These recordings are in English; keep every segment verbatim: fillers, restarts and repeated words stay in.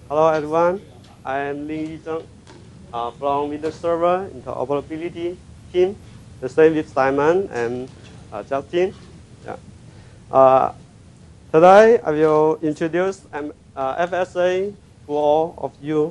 Hello everyone, I am Lin Yizheng uh, from Windows Server Interoperability team, the same with Simon and uh, Justin. Yeah. Uh, today I will introduce um, uh, F S A to all of you.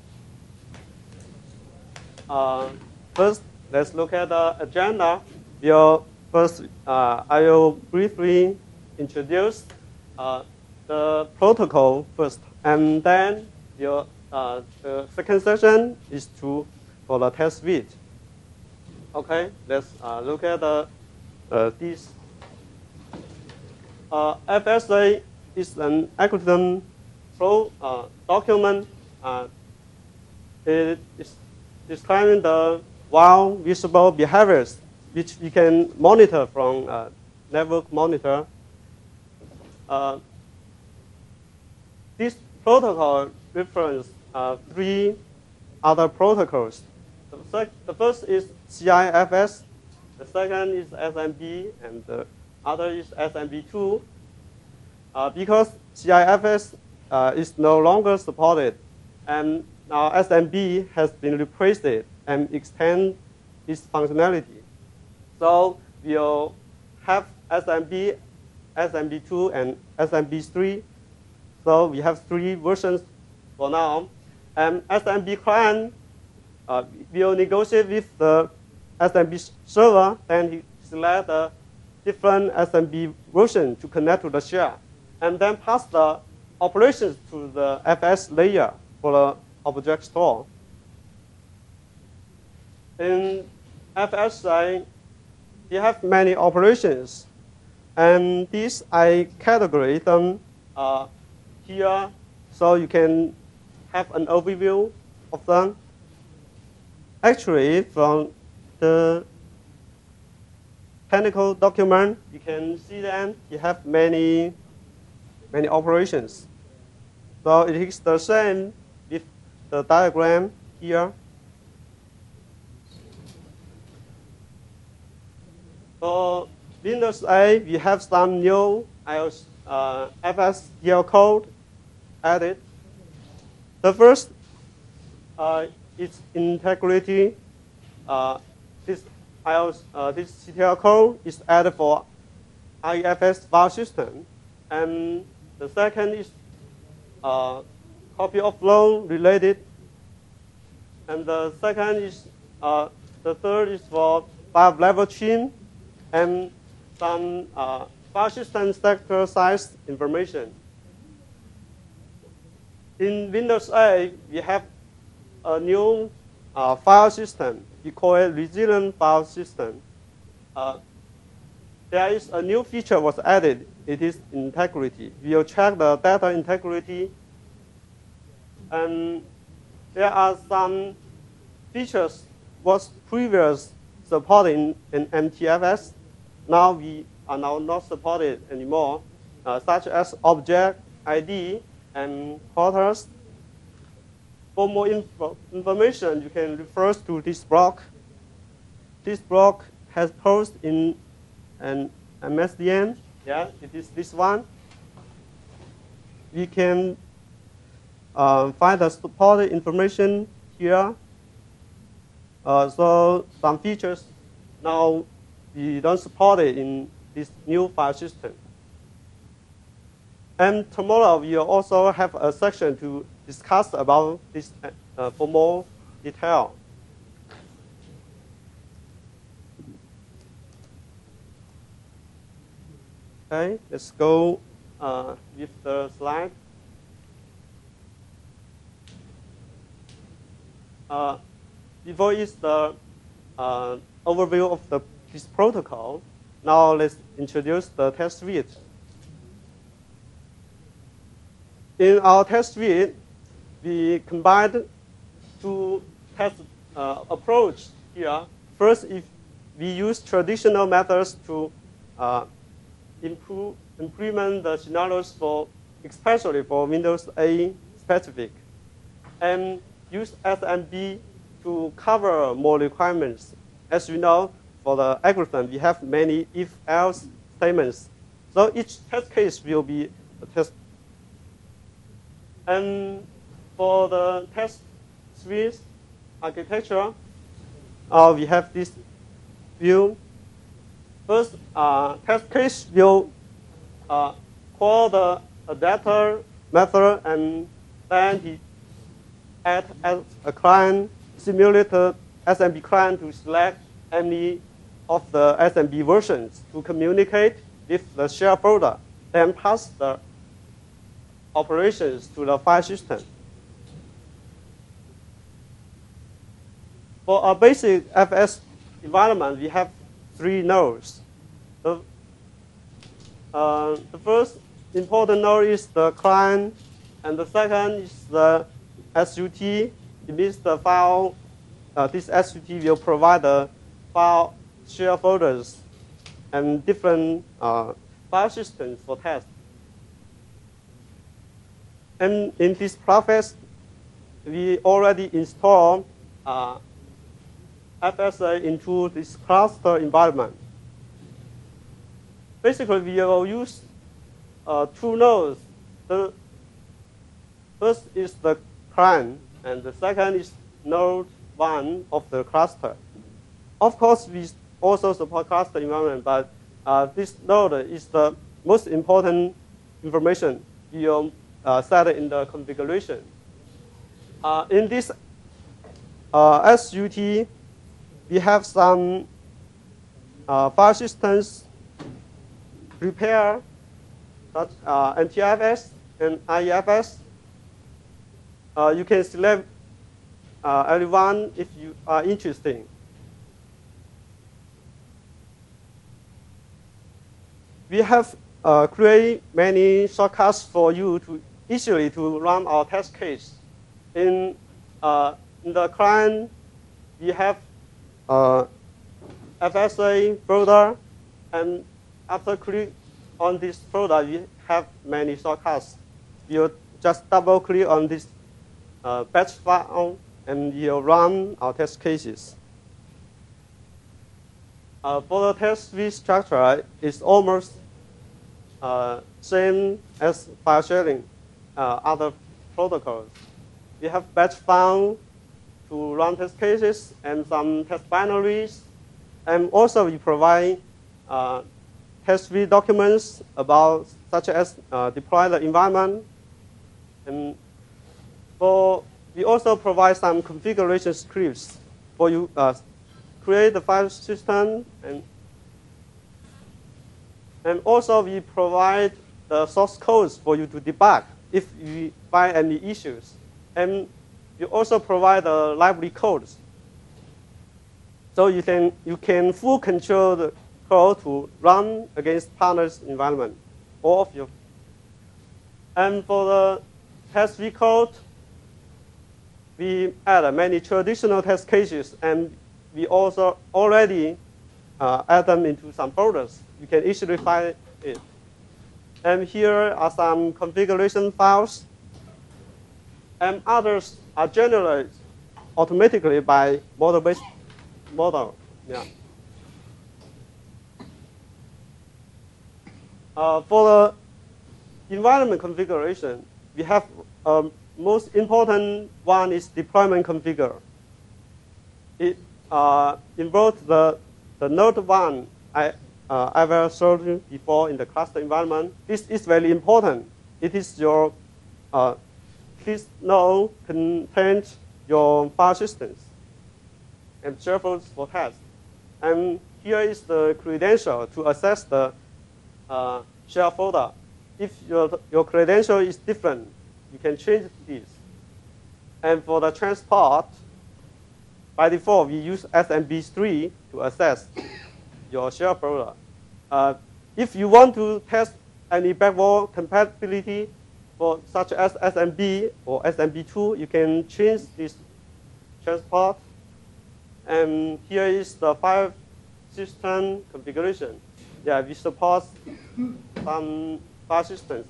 Uh, first, let's look at the agenda. We'll first, uh, I will briefly introduce uh, the protocol first, and then we'll, uh, the second session is to for the test suite. Okay, let's uh, look at the uh, this. Uh, F S A is an algorithm flow uh, document. Uh, it is describing the wild visible behaviors which we can monitor from uh, network monitor. Uh, this protocol references uh, three other protocols. The, the first is C I F S, the second is S M B, and the other is S M B two. Uh, because C I F S uh, is no longer supported, and now S M B has been replaced and extend its functionality. So we'll have S M B, S M B two, and S M B three. So we have three versions for now. And S M B client uh, will negotiate with the S M B server, and he select a different S M B version to connect to the share, and then pass the operations to the F S layer for the object store. In F S A, we have many operations, and these I categorize them uh, here, so you can have an overview of them. Actually, from the technical document, you can see that you have many, many operations. So it is the same with the diagram here. For Windows A, we have some new uh, F S D L code added. The first uh, is integrity. Uh, this, uh, this C T L code is added for I E F S file system. And the second is uh, copy offload related. And the second is, uh, the third is for file level chain and some uh, file system sector size information. In Windows A, we have a new uh, file system. We call it resilient file system. Uh, there is a new feature was added. It is integrity. We will check the data integrity. And there are some features was previous supported in, in M T F S. Now we are now not supported anymore, uh, such as object I D and quarters. For more info, information, you can refer to this block. This block has posted in an M S D N. Yeah, it is this one. We can uh, find the supported information here. Uh, so some features now we don't support it in this new file system. And tomorrow we will also have a section to discuss about this uh, for more detail. Okay, let's go uh, with the slide. Uh, before is the uh, overview of the this protocol. Now let's introduce the test suite. In our test suite, we combined two test uh, approach here. First, if we use traditional methods to uh, improve implement the scenarios for, especially for Windows A specific, and use S M B to cover more requirements. As you know, for the algorithm, we have many if-else statements. So each test case will be a test. And for the test suite architecture, uh, we have this view. First, uh, test case will uh, call the adapter method, and then he add as a client simulator S M B client to select any of the S M B versions to communicate with the share folder, then pass the operations to the file system. For a basic F S environment, we have three nodes. The, uh, the first important node is the client, and the second is the S U T. It means the file, uh, this S U T will provide the file share folders and different uh, file systems for test. And in this process, we already installed uh, F S A into this cluster environment. Basically, we will use uh, two nodes. The first is the client, and the second is node one of the cluster. Of course, we also support cluster environment, but uh, this node is the most important information we will uh, set in the configuration. Uh, in this uh, S U T, we have some uh, file systems prepared, such uh, N T F S and I E F S. Uh, you can select uh, anyone if you are interested. We have uh, created many shortcuts for you to easily to run our test case. In, uh, in the client, we have uh, F S A folder, and after click on this folder, we have many shortcuts. You just double click on this uh, batch file, and you run our test cases. Uh, for the test suite structure, it's almost uh, same as file sharing uh, other protocols. We have batch file to run test cases and some test binaries, and also we provide uh, test suite documents about such as uh, deploy the environment, and for we also provide some configuration scripts for you uh, create the file system, and and also we provide the source codes for you to debug if you find any issues, and we also provide the library codes, so you can you can full control the code to run against partners environment, all of you. And for the test suite code, we add many traditional test cases, and we also already uh, add them into some folders. You can easily find it. And here are some configuration files, and others are generated automatically by model-based model. Yeah. Uh, for the environment configuration, we have um, most important one is deployment configure. It uh, involves the, the node one I, uh, I will show you before in the cluster environment. This is very important. It is your, uh, this node contains your file systems and shelves for test. And here is the credential to access the uh, share folder. If your, your credential is different, you can change this. And for the transport, by default, we use S M B three to access your share folder. Uh, if you want to test any backward compatibility for such as S M B or S M B two, you can change this transport. And here is the file system configuration. Yeah, we support some file systems.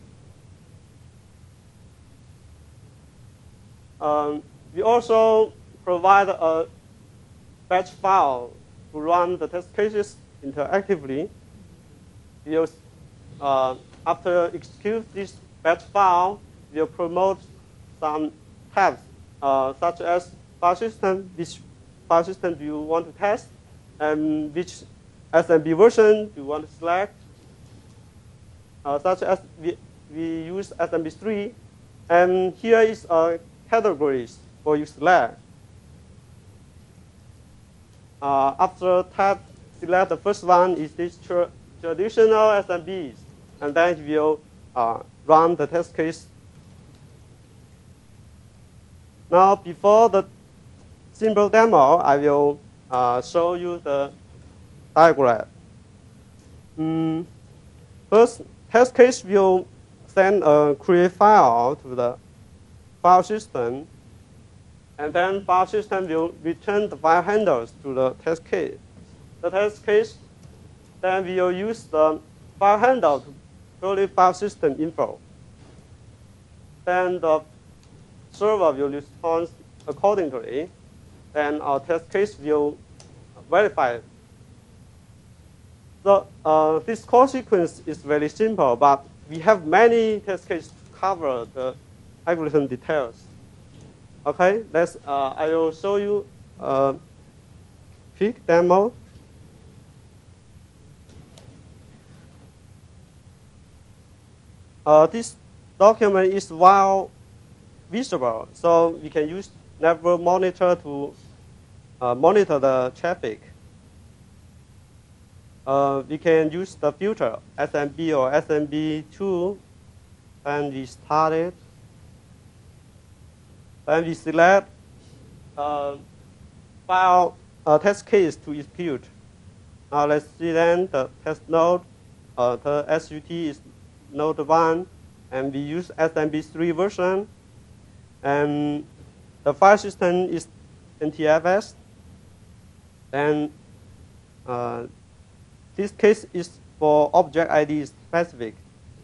Um, we also provide a batch file to run the test cases interactively. We'll, uh, after execute this batch file, we'll promote some tabs, uh, such as file system, which file system do you want to test, and which S M B version do you want to select, uh, such as we, we use S M B three, and here is a categories for you select. Uh, after tab select the first one is this tra traditional S M Bs, and then it will uh, run the test case. Now, before the simple demo, I will uh, show you the diagram. Mm, first, test case will send a create file to the file system, and then file system will return the file handles to the test case. The test case, then we will use the file handle to query file system info. Then the server will respond accordingly. Then our test case will verify it. So uh, this call sequence is very simple, but we have many test cases to cover the algorithm details. Okay, let's. Uh, I will show you a quick demo. Uh, this document is well visible, so we can use network monitor to uh, monitor the traffic. Uh, we can use the filter S M B or S M B two, and we start it. Then we select uh, file uh, test case to execute. Now let's see then the test node. Uh, the S U T is node one, and we use S M B three version. And the file system is N T F S. And uh, this case is for object I D specific.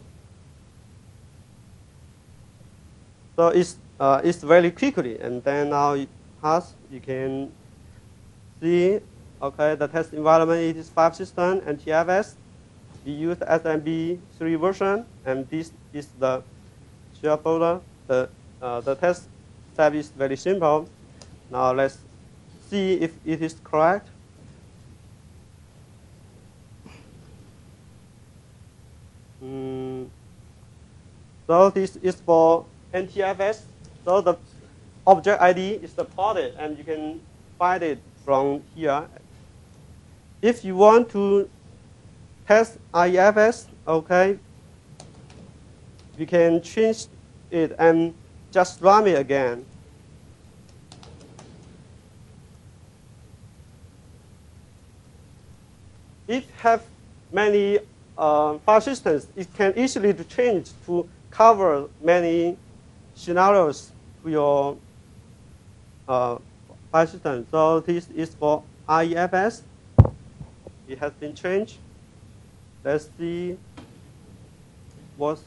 So it's uh, it's very quickly, and then now it has you can see. Okay, the test environment it is file system N T F S. We use S M B three version, and this is the share folder. The uh, the test step is very simple. Now let's see if it is correct. Mm. So this is for N T F S. So the object I D is supported, and you can find it from here. If you want to test I E F S, okay, we can change it and just run it again. If you have many uh, file systems, it can easily to change to cover many scenarios to your uh, file system. So this is for I E F S. It has been changed. Let's see what's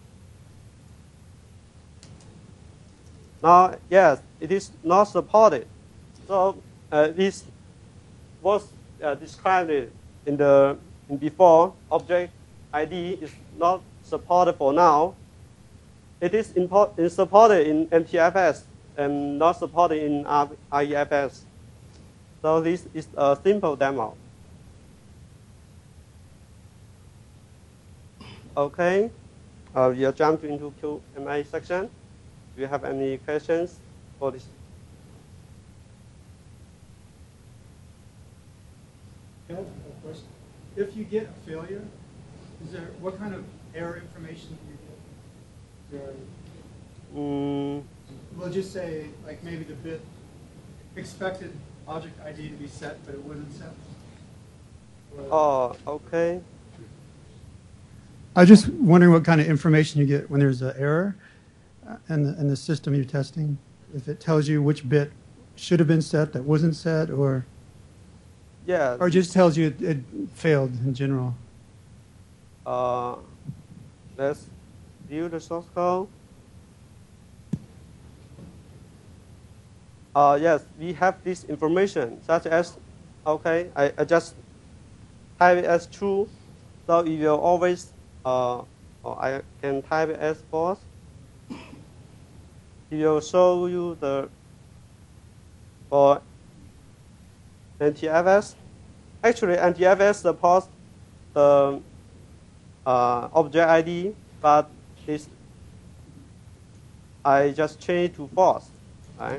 now. Yes, it is not supported. So uh, this was uh, described in the in before. Object I D is not supported for now. It is, import, is supported in N T F S and not supported in I E F S. So this is a simple demo. Okay, uh, we'll jump into Q and A section. Do you have any questions for this? I have a question. If you get a failure, is there what kind of error information do you get? Is there, Mm. We'll just say like maybe the bit expected object I D to be set, but it wasn't set. Oh, okay. I was just wondering what kind of information you get when there's an error in the, in the system you're testing. If it tells you which bit should have been set that wasn't set, or Yeah. or just tells you it, it failed in general. Uh, let's view the source code. Uh, yes, we have this information, such as, okay, I, I just type it as true, so it will always, uh, or I can type it as false. he will show you the for N T F S. Actually, N T F S supports the uh, object I D, but this I just changed to false, right?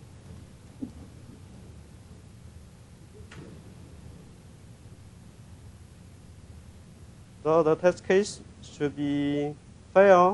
So the test case should be fail.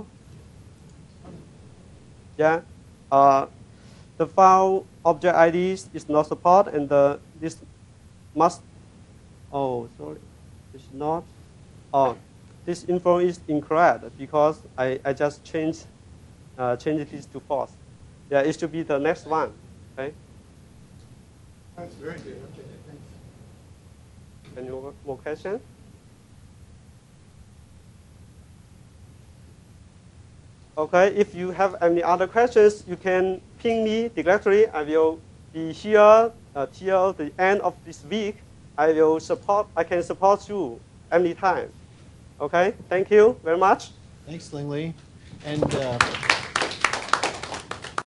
Yeah. Uh, the file object I D is not support, and the, this must. Oh, sorry, it's not. Oh, this info is incorrect because I, I just changed uh, changed this to false. Yeah, it should be the next one. Okay. That's very good. Okay, thanks. Any more, more questions? Okay, if you have any other questions, you can ping me directly. I will be here uh, till the end of this week. I will support, I can support you anytime. Okay, thank you very much. Thanks, Ling Li. And uh